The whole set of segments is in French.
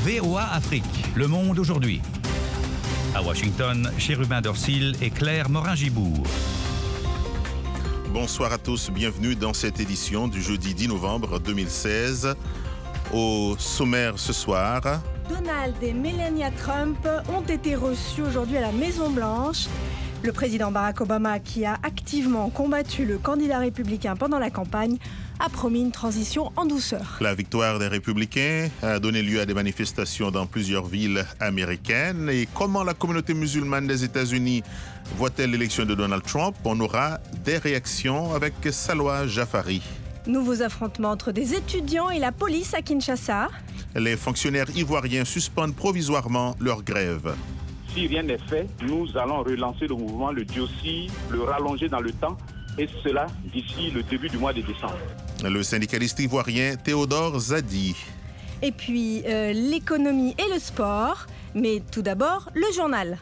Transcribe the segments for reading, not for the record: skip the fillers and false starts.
VOA Afrique, Le Monde aujourd'hui. À Washington, Chérubin Dorsil et Claire Morin-Gibourg. Bonsoir à tous, bienvenue dans cette édition du jeudi 10 novembre 2016. Au sommaire ce soir... Donald et Melania Trump ont été reçus aujourd'hui à la Maison-Blanche. Le président Barack Obama, qui a activement combattu le candidat républicain pendant la campagne, a promis une transition en douceur. La victoire des républicains a donné lieu à des manifestations dans plusieurs villes américaines. Et comment la communauté musulmane des États-Unis voit-elle l'élection de Donald Trump? On aura des réactions avec Salwa Jafari. Nouveaux affrontements entre des étudiants et la police à Kinshasa. Les fonctionnaires ivoiriens suspendent provisoirement leur grève. Si rien n'est fait, nous allons relancer le mouvement, le durcir, le rallonger dans le temps, et cela d'ici le début du mois de décembre. Le syndicaliste ivoirien Théodore Zadi. Et puis l'économie et le sport, mais tout d'abord le journal.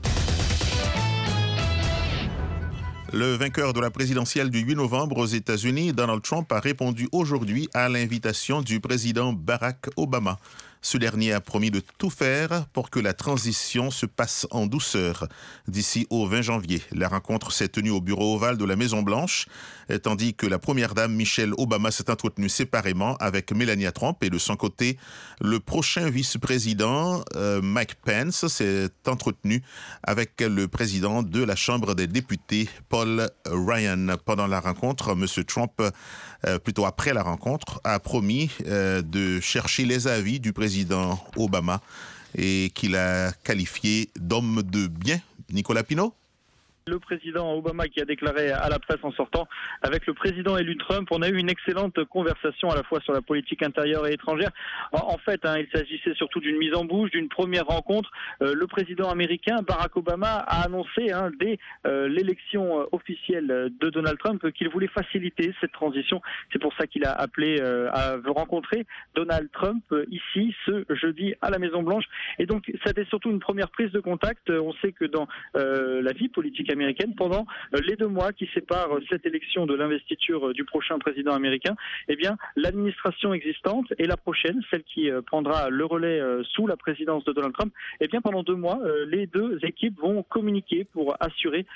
Le vainqueur de la présidentielle du 8 novembre aux États-Unis, Donald Trump, a répondu aujourd'hui à l'invitation du président Barack Obama. Ce dernier a promis de tout faire pour que la transition se passe en douceur d'ici au 20 janvier. La rencontre s'est tenue au bureau ovale de la Maison-Blanche, tandis que la première dame Michelle Obama s'est entretenue séparément avec Melania Trump. Et de son côté, le prochain vice-président, Mike Pence, s'est entretenu avec le président de la Chambre des députés, Paul Ryan. Pendant la rencontre, M. Trump, plutôt après la rencontre, a promis de chercher les avis du président Obama et qu'il a qualifié d'homme de bien. Nicolas Pinault? Le président Obama qui a déclaré à la presse en sortant avec le président élu Trump, on a eu une excellente conversation à la fois sur la politique intérieure et étrangère. En fait, il s'agissait surtout d'une mise en bouche, d'une première rencontre. Le président américain Barack Obama a annoncé dès l'élection officielle de Donald Trump qu'il voulait faciliter cette transition. C'est pour ça qu'il a appelé à rencontrer Donald Trump ici ce jeudi à la Maison-Blanche. Et donc, c'était surtout une première prise de contact. On sait que dans la vie politique américaine, pendant les 2 mois qui séparent cette élection de l'investiture du prochain président américain, eh bien, l'administration existante et la prochaine, celle qui prendra le relais sous la présidence de Donald Trump, eh bien, pendant 2 mois, les 2 équipes vont communiquer pour assurer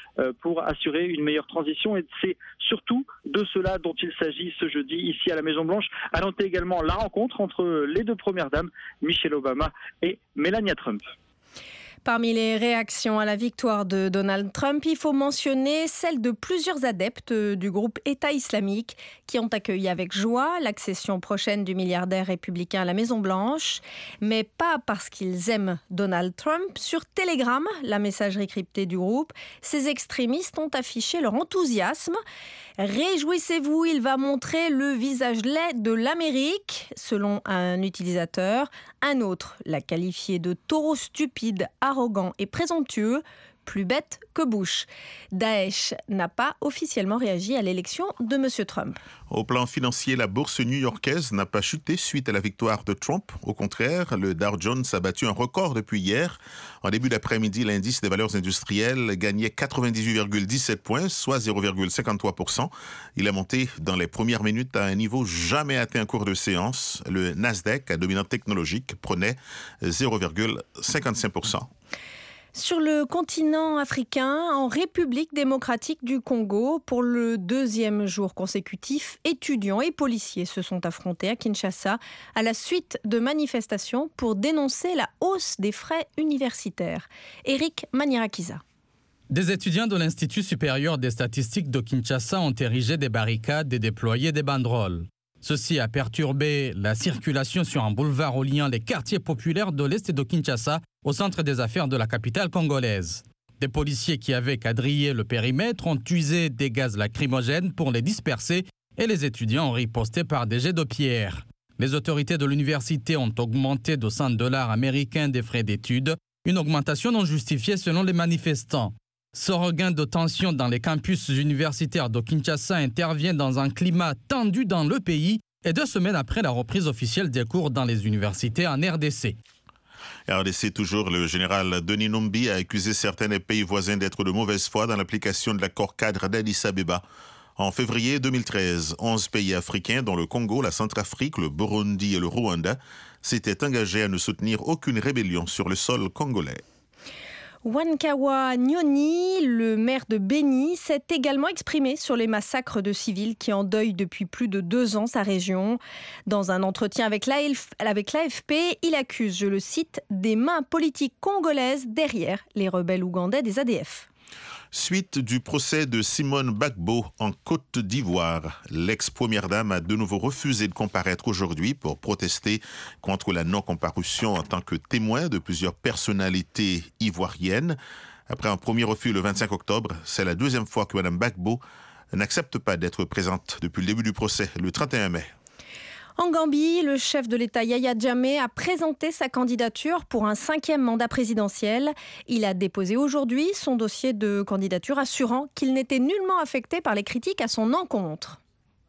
une meilleure transition. Et c'est surtout de cela dont il s'agit ce jeudi ici à la Maison-Blanche. À noter également la rencontre entre les 2 premières dames, Michelle Obama et Melania Trump. Parmi les réactions à la victoire de Donald Trump, il faut mentionner celle de plusieurs adeptes du groupe État islamique qui ont accueilli avec joie l'accession prochaine du milliardaire républicain à la Maison-Blanche, mais pas parce qu'ils aiment Donald Trump. Sur Telegram, la messagerie cryptée du groupe, ces extrémistes ont affiché leur enthousiasme. Réjouissez-vous, il va montrer le visage laid de l'Amérique, selon un utilisateur. Un autre l'a qualifié de taureau stupide, arrogant et présomptueux, plus bête que Bush. Daesh n'a pas officiellement réagi à l'élection de M. Trump. Au plan financier, la bourse new-yorkaise n'a pas chuté suite à la victoire de Trump. Au contraire, le Dow Jones a battu un record depuis hier. En début d'après-midi, l'indice des valeurs industrielles gagnait 98,17 points, soit 0,53%. Il a monté dans les premières minutes à un niveau jamais atteint en cours de séance. Le Nasdaq, à dominante technologique, prenait 0,55%. Sur le continent africain, en République démocratique du Congo, pour le 2e jour consécutif, étudiants et policiers se sont affrontés à Kinshasa à la suite de manifestations pour dénoncer la hausse des frais universitaires. Éric Manierakiza. Des étudiants de l'Institut supérieur des statistiques de Kinshasa ont érigé des barricades et déployé des banderoles. Ceci a perturbé la circulation sur un boulevard reliant les quartiers populaires de l'Est de Kinshasa au centre des affaires de la capitale congolaise. Des policiers qui avaient quadrillé le périmètre ont usé des gaz lacrymogènes pour les disperser et les étudiants ont riposté par des jets de pierre. Les autorités de l'université ont augmenté de $100 américains des frais d'études, une augmentation non justifiée selon les manifestants. Ce regain de tension dans les campus universitaires de Kinshasa intervient dans un climat tendu dans le pays et 2 semaines après la reprise officielle des cours dans les universités en RDC. RDC toujours, le général Denis Numbi a accusé certains des pays voisins d'être de mauvaise foi dans l'application de l'accord cadre d'Addis Abeba. En février 2013, 11 pays africains, dont le Congo, la Centrafrique, le Burundi et le Rwanda, s'était engagé à ne soutenir aucune rébellion sur le sol congolais. Wankawa Nyoni, le maire de Beni, s'est également exprimé sur les massacres de civils qui endeuillent depuis plus de 2 ans sa région. Dans un entretien avec l'AFP, il accuse, je le cite, des mains politiques congolaises derrière les rebelles ougandais des ADF. Suite du procès de Simone Gbagbo en Côte d'Ivoire, l'ex-première dame a de nouveau refusé de comparaître aujourd'hui pour protester contre la non-comparution en tant que témoin de plusieurs personnalités ivoiriennes. Après un premier refus le 25 octobre, c'est la deuxième fois que Mme Gbagbo n'accepte pas d'être présente depuis le début du procès, le 31 mai. En Gambie, le chef de l'État Yahya Jammeh a présenté sa candidature pour un 5e mandat présidentiel. Il a déposé aujourd'hui son dossier de candidature assurant qu'il n'était nullement affecté par les critiques à son encontre.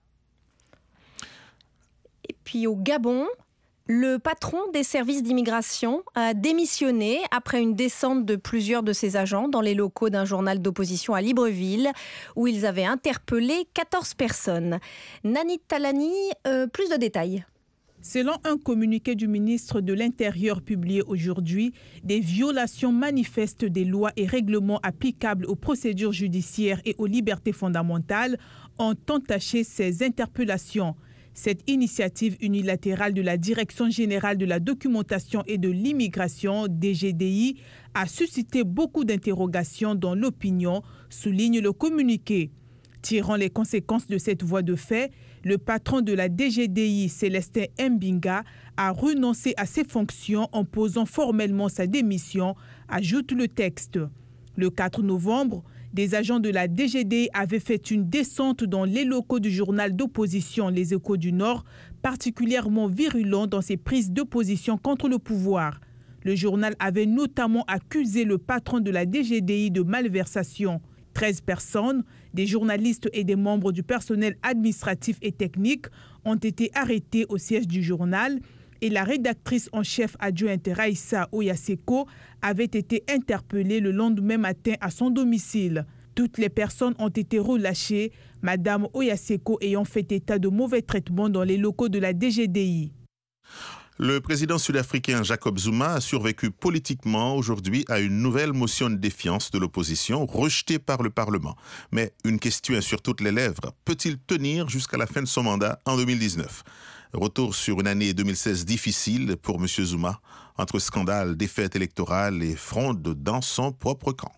Et puis au Gabon, le patron des services d'immigration a démissionné après une descente de plusieurs de ses agents dans les locaux d'un journal d'opposition à Libreville, où ils avaient interpellé 14 personnes. Nani Talani, plus de détails. Selon un communiqué du ministre de l'Intérieur publié aujourd'hui, des violations manifestes des lois et règlements applicables aux procédures judiciaires et aux libertés fondamentales ont entaché ces interpellations. Cette initiative unilatérale de la Direction générale de la documentation et de l'immigration, DGDI, a suscité beaucoup d'interrogations dans l'opinion, souligne le communiqué. Tirant les conséquences de cette voie de fait, le patron de la DGDI, Célestin Mbinga, a renoncé à ses fonctions en posant formellement sa démission, ajoute le texte. Le 4 novembre, des agents de la DGDI avaient fait une descente dans les locaux du journal d'opposition Les Échos du Nord, particulièrement virulent dans ses prises de position contre le pouvoir. Le journal avait notamment accusé le patron de la DGDI de malversation. 13 personnes, des journalistes et des membres du personnel administratif et technique, ont été arrêtés au siège du journal et la rédactrice en chef adjointe Raissa Oyaseko avait été interpellée le lendemain matin à son domicile. Toutes les personnes ont été relâchées, Madame Oyaseko ayant fait état de mauvais traitements dans les locaux de la DGDI. Le président sud-africain Jacob Zuma a survécu politiquement aujourd'hui à une nouvelle motion de défiance de l'opposition rejetée par le Parlement. Mais une question est sur toutes les lèvres. Peut-il tenir jusqu'à la fin de son mandat en 2019 ? Retour sur une année 2016 difficile pour M. Zuma, entre scandales, défaites électorales et fronde dans son propre camp.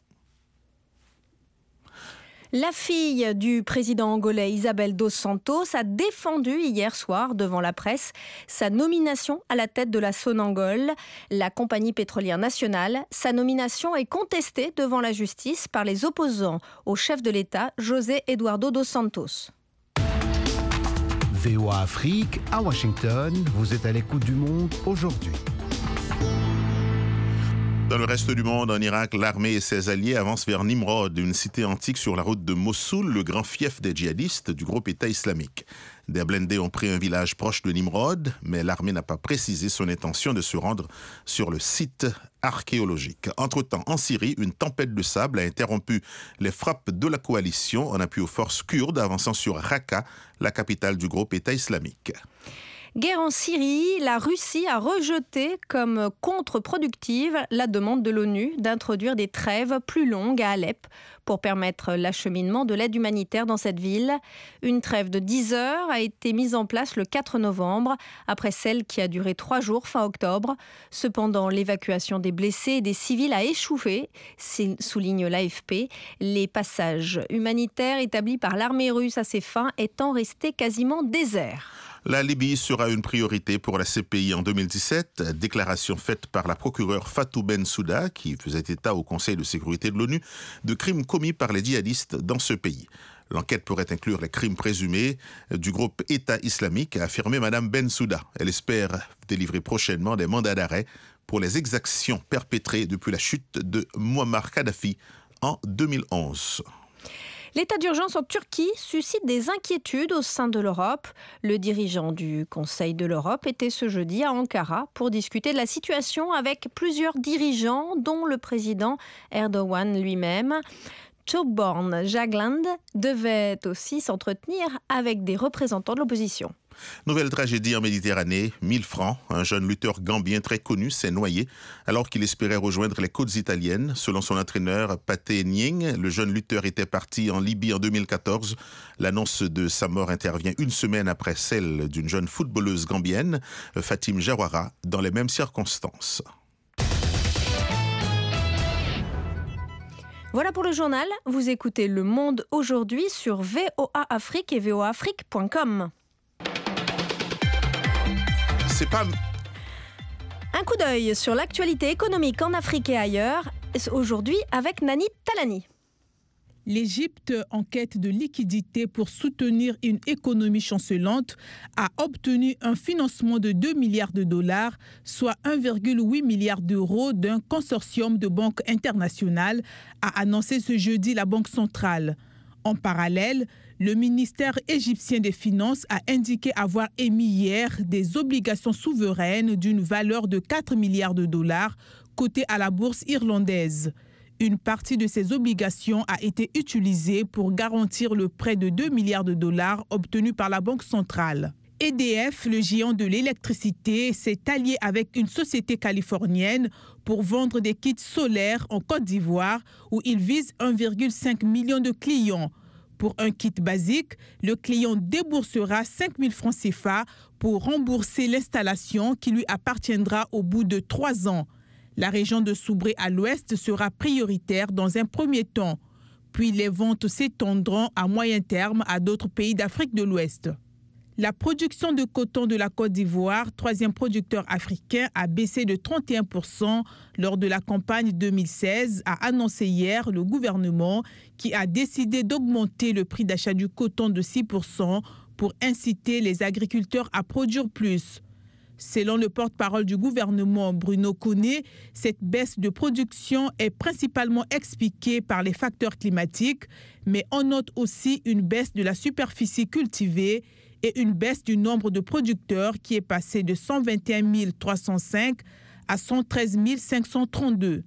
La fille du président angolais Isabel dos Santos a défendu hier soir devant la presse sa nomination à la tête de la Sonangol, la compagnie pétrolière nationale. Sa nomination est contestée devant la justice par les opposants au chef de l'État, José Eduardo dos Santos. VOA Afrique, à Washington, vous êtes à l'écoute du monde aujourd'hui. Dans le reste du monde, en Irak, l'armée et ses alliés avancent vers Nimrod, une cité antique sur la route de Mossoul, le grand fief des djihadistes du groupe État islamique. Des blindés ont pris un village proche de Nimrod, mais l'armée n'a pas précisé son intention de se rendre sur le site archéologique. Entre-temps, en Syrie, une tempête de sable a interrompu les frappes de la coalition en appui aux forces kurdes avançant sur Raqqa, la capitale du groupe État islamique. Guerre en Syrie, la Russie a rejeté comme contre-productive la demande de l'ONU d'introduire des trêves plus longues à Alep pour permettre l'acheminement de l'aide humanitaire dans cette ville. Une trêve de 10 heures a été mise en place le 4 novembre, après celle qui a duré 3 jours fin octobre. Cependant, l'évacuation des blessés et des civils a échoué, souligne l'AFP, les passages humanitaires établis par l'armée russe à ses fins étant restés quasiment déserts. La Libye sera une priorité pour la CPI en 2017, déclaration faite par la procureure Fatou Bensouda, qui faisait état au Conseil de sécurité de l'ONU, de crimes commis par les djihadistes dans ce pays. L'enquête pourrait inclure les crimes présumés du groupe État islamique, a affirmé Mme Bensouda. Elle espère délivrer prochainement des mandats d'arrêt pour les exactions perpétrées depuis la chute de Muammar Kadhafi en 2011. L'état d'urgence en Turquie suscite des inquiétudes au sein de l'Europe. Le dirigeant du Conseil de l'Europe était ce jeudi à Ankara pour discuter de la situation avec plusieurs dirigeants, dont le président Erdogan lui-même. Thorbjørn Jagland devait aussi s'entretenir avec des représentants de l'opposition. Nouvelle tragédie en Méditerranée, 1000 francs. Un jeune lutteur gambien très connu s'est noyé alors qu'il espérait rejoindre les côtes italiennes. Selon son entraîneur Pathé Nying, le jeune lutteur était parti en Libye en 2014. L'annonce de sa mort intervient une semaine après celle d'une jeune footballeuse gambienne, Fatim Jawara, dans les mêmes circonstances. Voilà pour le journal. Vous écoutez Le Monde aujourd'hui sur VOA Afrique et voaafrique.com. Un coup d'œil sur l'actualité économique en Afrique et ailleurs, aujourd'hui avec Nani Talani. L'Égypte, en quête de liquidités pour soutenir une économie chancelante, a obtenu un financement de 2 milliards de dollars, soit 1,8 milliard d'euros d'un consortium de banques internationales, a annoncé ce jeudi la Banque centrale. En parallèle, le ministère égyptien des Finances a indiqué avoir émis hier des obligations souveraines d'une valeur de 4 milliards de dollars cotées à la bourse irlandaise. Une partie de ces obligations a été utilisée pour garantir le prêt de 2 milliards de dollars obtenu par la Banque centrale. EDF, le géant de l'électricité, s'est allié avec une société californienne pour vendre des kits solaires en Côte d'Ivoire où il vise 1,5 million de clients. Pour un kit basique, le client déboursera 5 000 francs CFA pour rembourser l'installation qui lui appartiendra au bout de 3 ans. La région de Soubré à l'ouest sera prioritaire dans un premier temps. Puis les ventes s'étendront à moyen terme à d'autres pays d'Afrique de l'Ouest. La production de coton de la Côte d'Ivoire, troisième producteur africain, a baissé de 31% lors de la campagne 2016, a annoncé hier le gouvernement qui a décidé d'augmenter le prix d'achat du coton de 6% pour inciter les agriculteurs à produire plus. Selon le porte-parole du gouvernement Bruno Koné, cette baisse de production est principalement expliquée par les facteurs climatiques, mais on note aussi une baisse de la superficie cultivée et une baisse du nombre de producteurs qui est passé de 121 305 à 113 532.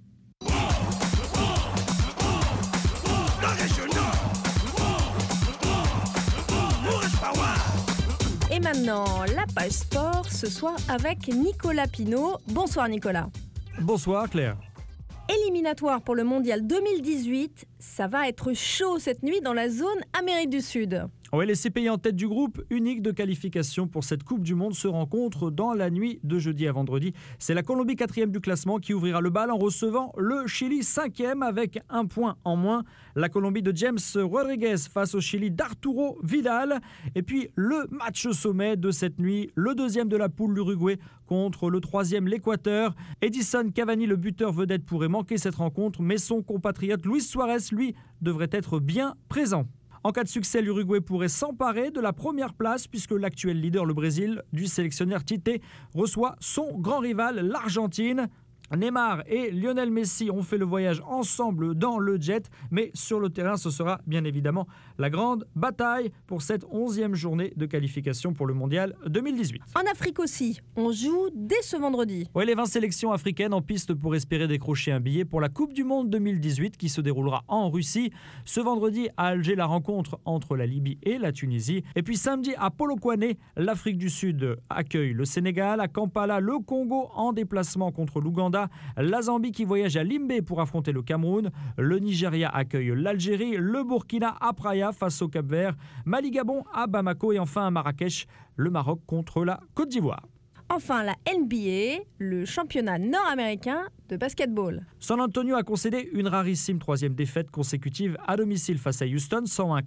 Et maintenant, la page sport, ce soir avec Nicolas Pinault. Bonsoir Nicolas. Bonsoir Claire. Éliminatoire pour le Mondial 2018, ça va être chaud cette nuit dans la zone Amérique du Sud. Oui, les 6 pays en tête du groupe unique de qualification pour cette Coupe du Monde se rencontrent dans la nuit de jeudi à vendredi. C'est la Colombie 4e du classement qui ouvrira le bal en recevant le Chili 5e avec 1 point en moins. La Colombie de James Rodriguez face au Chili d'Arturo Vidal. Et puis le match sommet de cette nuit, le 2e de la poule, l'Uruguay contre le 3e, l'Équateur. Edison Cavani, le buteur vedette, pourrait manquer cette rencontre, mais son compatriote Luis Suarez, lui, devrait être bien présent. En cas de succès, l'Uruguay pourrait s'emparer de la première place puisque l'actuel leader, le Brésil, du sélectionneur Tite, reçoit son grand rival, l'Argentine. Neymar et Lionel Messi ont fait le voyage ensemble dans le jet, mais sur le terrain, ce sera bien évidemment la grande bataille pour cette 11e journée de qualification pour le Mondial 2018. En Afrique aussi, on joue dès ce vendredi. Oui, les 20 sélections africaines en piste pour espérer décrocher un billet pour la Coupe du Monde 2018 qui se déroulera en Russie. Ce vendredi à Alger, la rencontre entre la Libye et la Tunisie. Et puis samedi à Polokwane, l'Afrique du Sud accueille le Sénégal. À Kampala, le Congo en déplacement contre l'Ouganda. La Zambie qui voyage à Limbé pour affronter le Cameroun. Le Nigeria accueille l'Algérie. Le Burkina à Praia face au Cap-Vert. Mali-Gabon à Bamako et enfin à Marrakech, le Maroc contre la Côte d'Ivoire. Enfin, la NBA, le championnat nord-américain de basketball. San Antonio a concédé une rarissime 3e défaite consécutive à domicile face à Houston,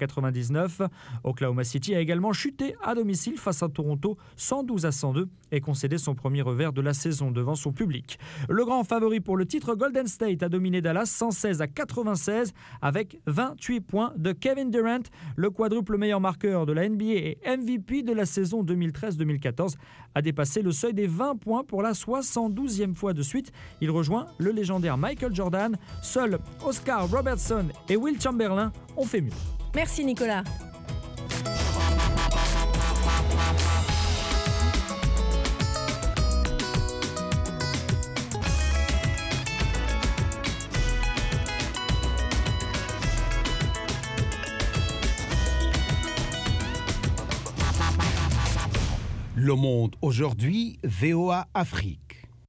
101-99. Oklahoma City a également chuté à domicile face à Toronto, 112-102, et concédé son premier revers de la saison devant son public. Le grand favori pour le titre, Golden State, a dominé Dallas 116-96 avec 28 points de Kevin Durant, le quadruple meilleur marqueur de la NBA et MVP de la saison 2013-2014, a dépassé le seuil des 20 points pour la 72e fois de suite. Il rejoint le légendaire Michael Jordan. Seuls Oscar Robertson et Will Chamberlain ont fait mieux. Merci Nicolas. Le Monde aujourd'hui, VOA Afrique.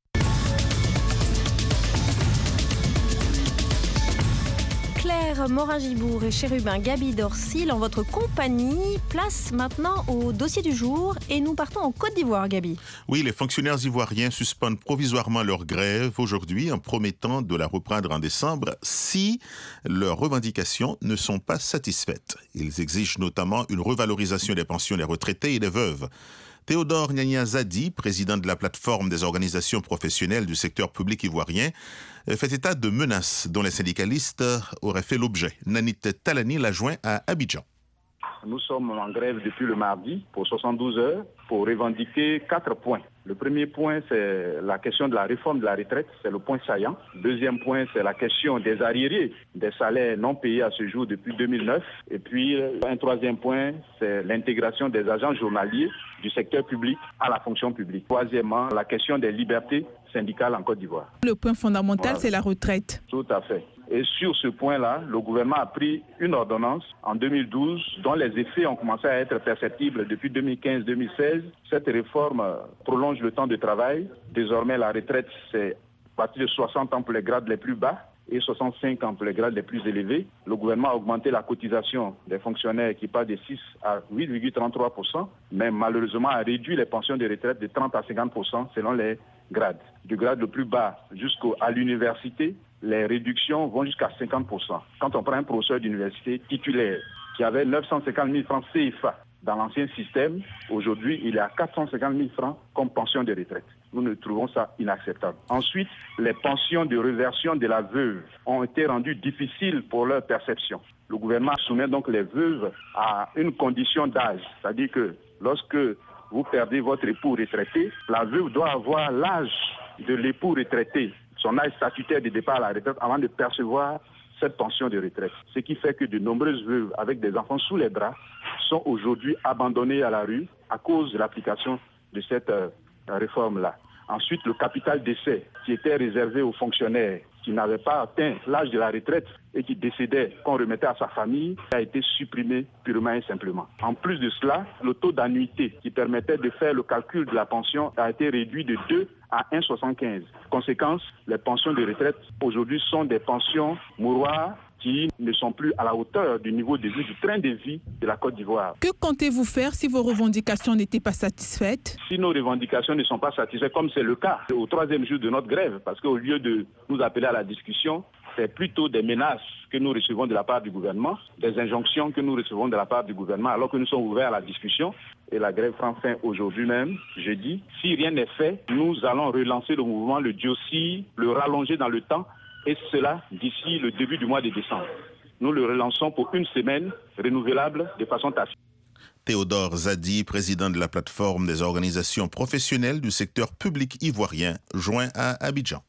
Claire Morin-Gibour et Chérubin Gaby Dorsil en votre compagnie. Place maintenant au dossier du jour et nous partons en Côte d'Ivoire, Gaby. Oui, les fonctionnaires ivoiriens suspendent provisoirement leur grève aujourd'hui en promettant de la reprendre en décembre si leurs revendications ne sont pas satisfaites. Ils exigent notamment une revalorisation des pensions des retraités et des veuves. Théodore Gnagna Zadi, président de la plateforme des organisations professionnelles du secteur public ivoirien, fait état de menaces dont les syndicalistes auraient fait l'objet. Nanit Talani l'a joint à Abidjan. Nous sommes en grève depuis le mardi pour 72 heures pour revendiquer 4 points. Le premier point, c'est la question de la réforme de la retraite, c'est le point saillant. Deuxième point, c'est la question des arriérés, des salaires non payés à ce jour depuis 2009. Et puis, un troisième point, c'est l'intégration des agents journaliers du secteur public à la fonction publique. Troisièmement, la question des libertés syndicales en Côte d'Ivoire. Le point fondamental, c'est la retraite. Tout à fait. Et sur ce point-là, le gouvernement a pris une ordonnance en 2012 dont les effets ont commencé à être perceptibles depuis 2015-2016. Cette réforme prolonge le temps de travail. Désormais, la retraite, c'est à partir de 60 ans pour les grades les plus bas et 65 ans pour les grades les plus élevés. Le gouvernement a augmenté la cotisation des fonctionnaires qui passe de 6 à 8,33%, mais malheureusement a réduit les pensions de retraite de 30 à 50% selon les grades. Du grade le plus bas jusqu'à l'université, les réductions vont jusqu'à 50%. Quand on prend un professeur d'université titulaire qui avait 950 000 francs CFA dans l'ancien système, aujourd'hui, il est à 450 000 francs comme pension de retraite. Nous ne trouvons ça inacceptable. Ensuite, les pensions de réversion de la veuve ont été rendues difficiles pour leur perception. Le gouvernement soumet donc les veuves à une condition d'âge, c'est-à-dire que lorsque vous perdez votre époux retraité, la veuve doit avoir l'âge de l'époux retraité, son âge statutaire de départ à la retraite avant de percevoir cette pension de retraite. Ce qui fait que de nombreuses veuves avec des enfants sous les bras sont aujourd'hui abandonnées à la rue à cause de l'application de cette réforme-là. Ensuite, le capital décès qui était réservé aux fonctionnaires qui n'avaient pas atteint l'âge de la retraite et qui décédaient, qu'on remettait à sa famille, a été supprimé purement et simplement. En plus de cela, le taux d'annuité qui permettait de faire le calcul de la pension a été réduit de 2 à 1,75. Conséquence, les pensions de retraite aujourd'hui sont des pensions mouroirs qui ne sont plus à la hauteur du niveau de vie, du train de vie de la Côte d'Ivoire. Que comptez-vous faire si vos revendications n'étaient pas satisfaites? Si nos revendications ne sont pas satisfaites, comme c'est le cas au 3e jour de notre grève, parce qu'au lieu de nous appeler à la discussion, c'est plutôt des menaces que nous recevons de la part du gouvernement, des injonctions que nous recevons de la part du gouvernement, alors que nous sommes ouverts à la discussion. Et la grève prend fin aujourd'hui même, jeudi. Si rien n'est fait, nous allons relancer le mouvement, le durcir, le rallonger dans le temps, et cela d'ici le début du mois de décembre. Nous le relançons pour une semaine, renouvelable de façon tacite. Théodore Zadi, président de la plateforme des organisations professionnelles du secteur public ivoirien, joint à Abidjan.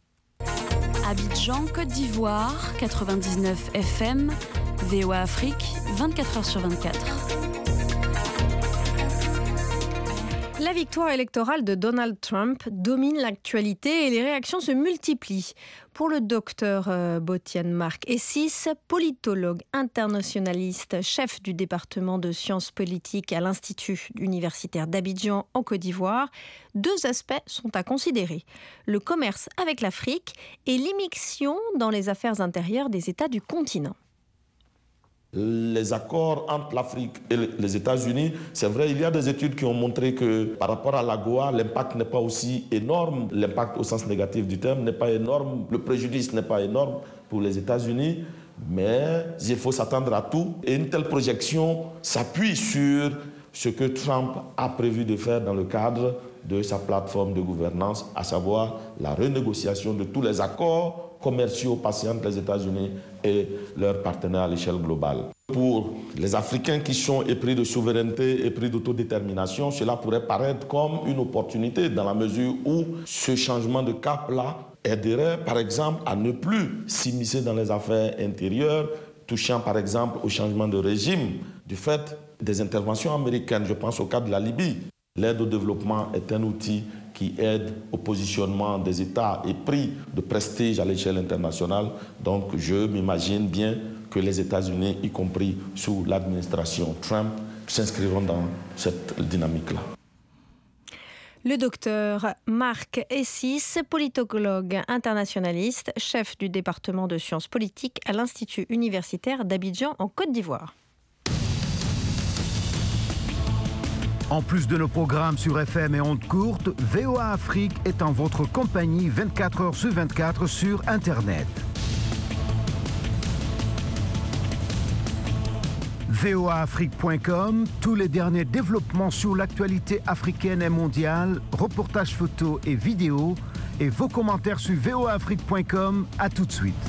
Abidjan, Côte d'Ivoire, 99 FM, VOA Afrique, 24h sur 24. La victoire électorale de Donald Trump domine l'actualité et les réactions se multiplient. Pour le docteur Botian Marc Essis, politologue internationaliste, chef du département de sciences politiques à l'Institut universitaire d'Abidjan en Côte d'Ivoire, 2 aspects sont à considérer. Le commerce avec l'Afrique et l'immixtion dans les affaires intérieures des États du continent. Les accords entre l'Afrique et les États-Unis, c'est vrai, il y a des études qui ont montré que par rapport à l'AGOA, l'impact n'est pas aussi énorme, l'impact au sens négatif du terme n'est pas énorme, le préjudice n'est pas énorme pour les États-Unis, mais il faut s'attendre à tout. Et une telle projection s'appuie sur ce que Trump a prévu de faire dans le cadre de sa plateforme de gouvernance, à savoir la renégociation de tous les accords commerciaux passés entre les États-Unis et leurs partenaires à l'échelle globale. Pour les Africains qui sont épris de souveraineté, épris d'autodétermination, cela pourrait paraître comme une opportunité dans la mesure où ce changement de cap-là aiderait par exemple à ne plus s'immiscer dans les affaires intérieures, touchant par exemple au changement de régime du fait des interventions américaines. Je pense au cas de la Libye. L'aide au développement est un outil qui aide au positionnement des États et pris de prestige à l'échelle internationale. Donc je m'imagine bien que les États-Unis, y compris sous l'administration Trump, s'inscriront dans cette dynamique-là. Le docteur Marc Essis, politologue internationaliste, chef du département de sciences politiques à l'Institut universitaire d'Abidjan en Côte d'Ivoire. En plus de nos programmes sur FM et ondes courtes, VOA Afrique est en votre compagnie 24 heures sur 24 sur Internet. voaafrique.com, tous les derniers développements sur l'actualité africaine et mondiale, reportages photos et vidéos, et vos commentaires sur voaafrique.com. À tout de suite.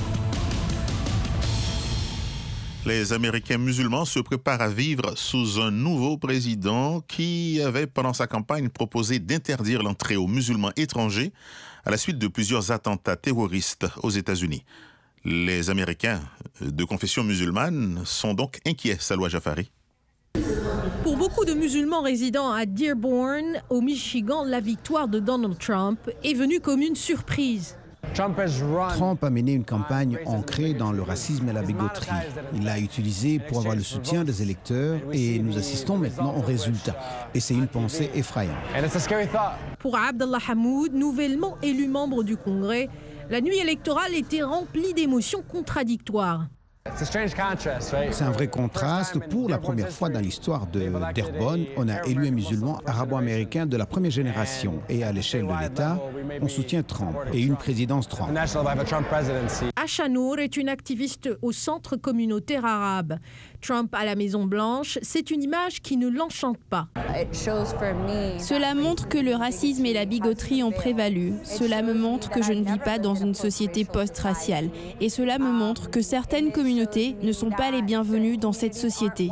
Les Américains musulmans se préparent à vivre sous un nouveau président qui avait, pendant sa campagne, proposé d'interdire l'entrée aux musulmans étrangers à la suite de plusieurs attentats terroristes aux États-Unis. Les Américains de confession musulmane sont donc inquiets, Salwa Jafari. Pour beaucoup de musulmans résidant à Dearborn, au Michigan, la victoire de Donald Trump est venue comme une surprise. Trump a mené une campagne ancrée dans le racisme et la bigoterie. Il l'a utilisé pour avoir le soutien des électeurs et nous assistons maintenant aux résultats. Et c'est une pensée effrayante. Pour Abdallah Hamoud, nouvellement élu membre du Congrès, la nuit électorale était remplie d'émotions contradictoires. C'est un vrai contraste. Pour la première fois dans l'histoire de Dearborn, on a élu un musulman arabo-américain de la première génération. Et à l'échelle de l'État, on soutient Trump et une présidence Trump. Asha Noor est une activiste au centre communautaire arabe. Trump à la Maison-Blanche, c'est une image qui ne l'enchante pas. Cela montre que le racisme et la bigoterie ont prévalu. Cela me montre que je ne vis pas dans une société post-raciale. Et cela me montre que certaines communautés ne sont pas les bienvenues dans cette société.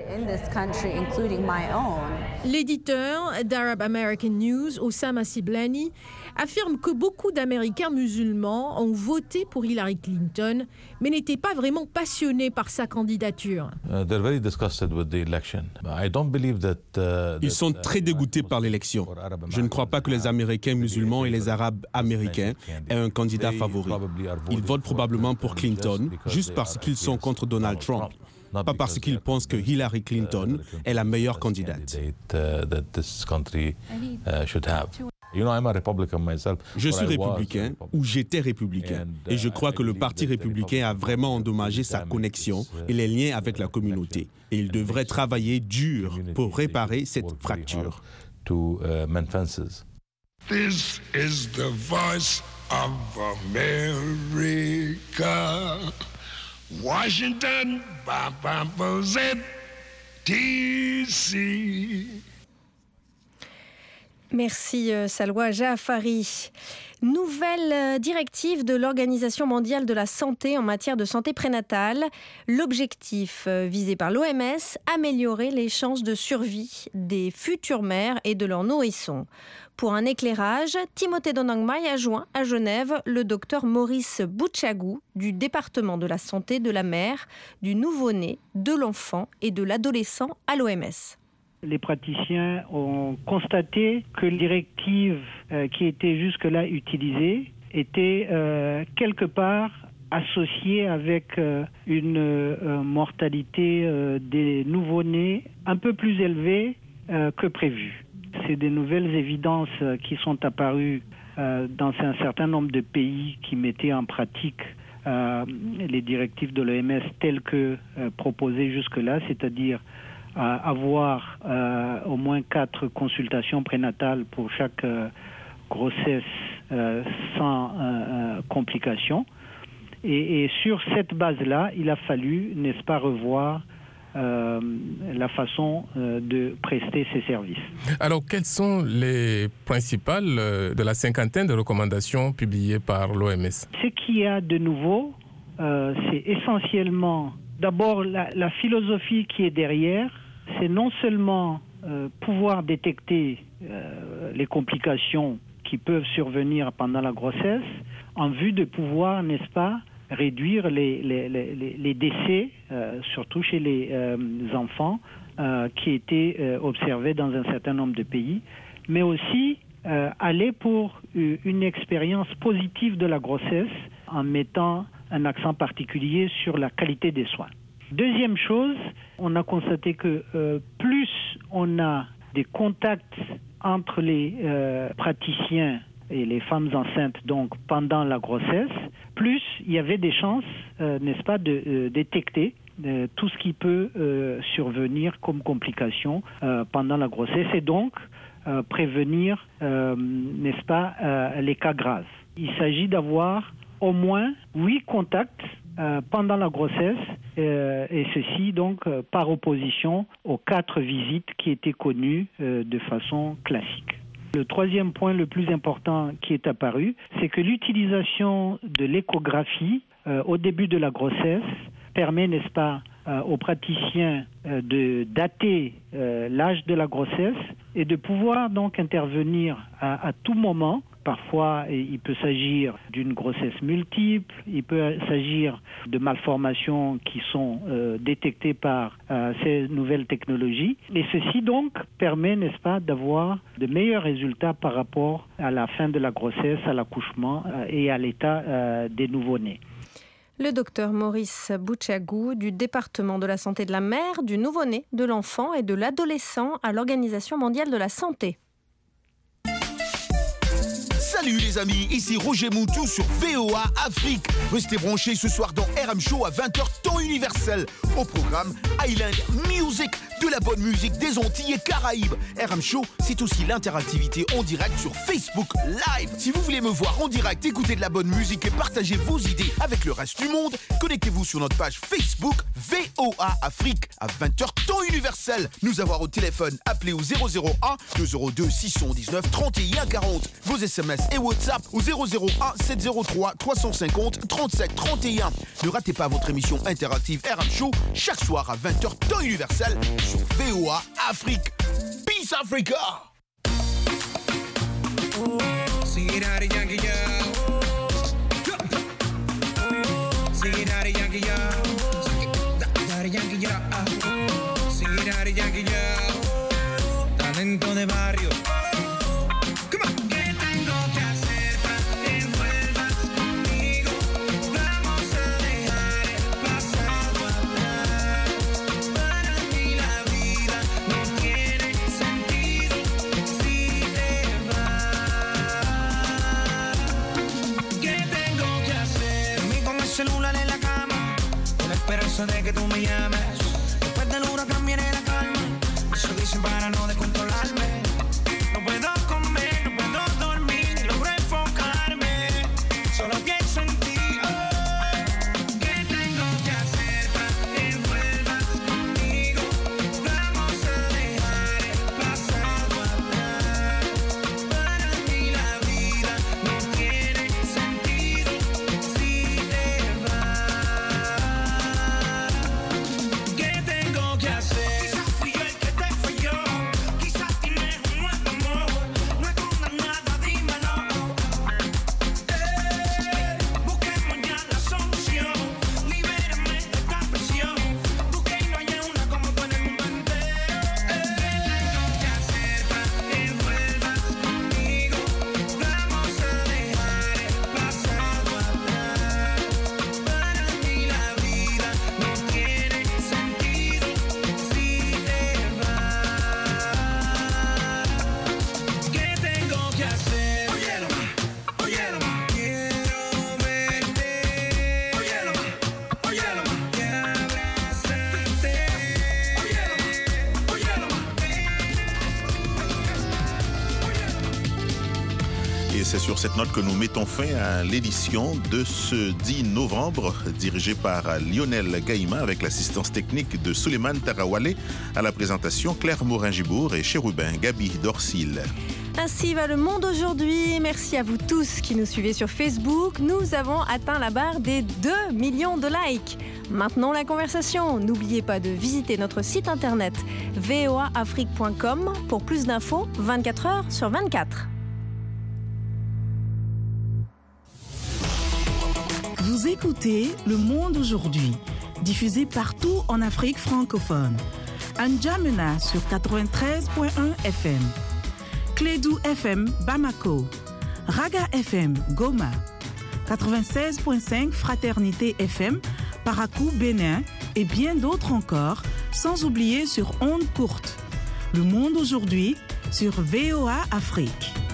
L'éditeur d'Arab American News, Osama Siblani, affirme que beaucoup d'Américains musulmans ont voté pour Hillary Clinton, mais n'étaient pas vraiment passionnés par sa candidature. Ils sont très dégoûtés par l'élection. Je ne crois pas que les Américains musulmans et les Arabes américains aient un candidat favori. Ils votent probablement pour Clinton, juste parce qu'ils sont contre Donald Trump. Pas parce qu'ils pensent que Hillary Clinton est la meilleure candidate. Je suis républicain, ou j'étais républicain, et je crois que le Parti républicain a vraiment endommagé sa connexion et les liens avec la communauté. Et il devrait travailler dur pour réparer cette fracture. This is the voice of America. Washington, D.C. Merci Salwa Jafari. Nouvelle directive de l'Organisation mondiale de la santé en matière de santé prénatale. L'objectif visé par l'OMS, améliorer les chances de survie des futures mères et de leurs nourrissons. Pour un éclairage, Timothée Donangmai a joint à Genève le docteur Maurice Bouchagou du département de la santé de la mère, du nouveau-né, de l'enfant et de l'adolescent à l'OMS. Les praticiens ont constaté que les directives qui étaient jusque-là utilisées étaient quelque part associées avec une mortalité des nouveau-nés un peu plus élevée que prévu. C'est des nouvelles évidences qui sont apparues dans un certain nombre de pays qui mettaient en pratique les directives de l'OMS telles que proposées jusque-là, c'est-à-dire avoir au moins 4 consultations prénatales pour chaque grossesse sans complications. Et sur cette base-là, il a fallu, n'est-ce pas, revoir la façon de prester ces services. Alors, quelles sont les principales de la cinquantaine de recommandations publiées par l'OMS? Ce qu'il y a de nouveau, c'est essentiellement, d'abord, la philosophie qui est derrière, c'est non seulement pouvoir détecter les complications qui peuvent survenir pendant la grossesse, en vue de pouvoir, n'est-ce pas, réduire les décès, surtout chez les enfants, qui étaient observés dans un certain nombre de pays, mais aussi aller pour une expérience positive de la grossesse en mettant un accent particulier sur la qualité des soins. Deuxième chose, on a constaté que plus on a des contacts entre les praticiens et les femmes enceintes, donc pendant la grossesse, plus il y avait des chances, n'est-ce pas, de détecter tout ce qui peut survenir comme complications pendant la grossesse et donc prévenir, n'est-ce pas, les cas graves. Il s'agit d'avoir au moins 8 contacts pendant la grossesse et ceci donc par opposition aux 4 visites qui étaient connues de façon classique. Le troisième point le plus important qui est apparu, c'est que l'utilisation de l'échographie au début de la grossesse permet, n'est-ce pas, aux praticiens de dater l'âge de la grossesse et de pouvoir donc intervenir à tout moment. Parfois, il peut s'agir d'une grossesse multiple, il peut s'agir de malformations qui sont détectées par ces nouvelles technologies. Et ceci donc permet, n'est-ce pas, d'avoir de meilleurs résultats par rapport à la fin de la grossesse, à l'accouchement et à l'état des nouveau-nés. Le docteur Maurice Bouchagou du département de la santé de la mère, du nouveau-né, de l'enfant et de l'adolescent à l'Organisation mondiale de la santé. Salut les amis, ici Roger Moutou sur VOA Afrique. Restez branchés ce soir dans RM Show à 20h temps universel. Au programme Island Music, de la bonne musique des Antilles et Caraïbes. RM Show, c'est aussi l'interactivité en direct sur Facebook Live. Si vous voulez me voir en direct, écouter de la bonne musique et partager vos idées avec le reste du monde, connectez-vous sur notre page Facebook VOA Afrique à 20h temps universel. Nous avoir au téléphone, appelez au 001 202 619 31 40. Vos SMS et WhatsApp au 001 703 350 37 31. Ne ratez pas votre émission interactive RM Show chaque soir à 20h temps universel sur VOA Afrique. Peace Africa! Talento de barrio. Celular en la cama, con la esperanza de que tú me llames. Después del huracán viene la calma. Eso dicen para no descontrolarme. No puedo comer, no puedo dormir, logro enfocarme. Solo pienso en ti. ¿Qué tengo que hacer para que vuelvas conmigo? Vamos a dejar el pasado atrás. Para mí la vida no tiene sentido si te ¿qué tengo que hacer? Quizás fui yo el que te falló. Quizás tienes un nuevo amor. No escondas nada, dímelo. Busquemos ya la solución. Libérame de esta presión. Busqué y no hay una como tú en el mundo entero. ¿Qué tengo que hacer para que vuelvas conmigo? Vamos a dejar el pasado atrás. Para mí la vida no tiene sentido si te vas. ¿Qué tengo que hacer? Óyelo más, óyelo más. Quiero verte. Óyelo más, óyelo más. Y abrazarte. Óyelo más, óyelo más. Et c'est sur cette note que nous mettons fin à l'édition de ce 10 novembre, dirigée par Lionel Gaïma avec l'assistance technique de Souleymane Tarawale, à la présentation Claire Morin-Gibour et Chérubin Gabi Dorsil. Ainsi va le monde aujourd'hui. Merci à vous tous qui nous suivez sur Facebook. Nous avons atteint la barre des 2 millions de likes. Maintenant la conversation. N'oubliez pas de visiter notre site internet voaafrique.com pour plus d'infos 24 heures sur 24. Vous écoutez Le Monde aujourd'hui, diffusé partout en Afrique francophone. À N'Djamena sur 93.1 FM, Clédou FM Bamako, Raga FM Goma, 96.5 Fraternité FM Parakou Bénin et bien d'autres encore, sans oublier sur ondes courtes. Le Monde aujourd'hui, sur VOA Afrique.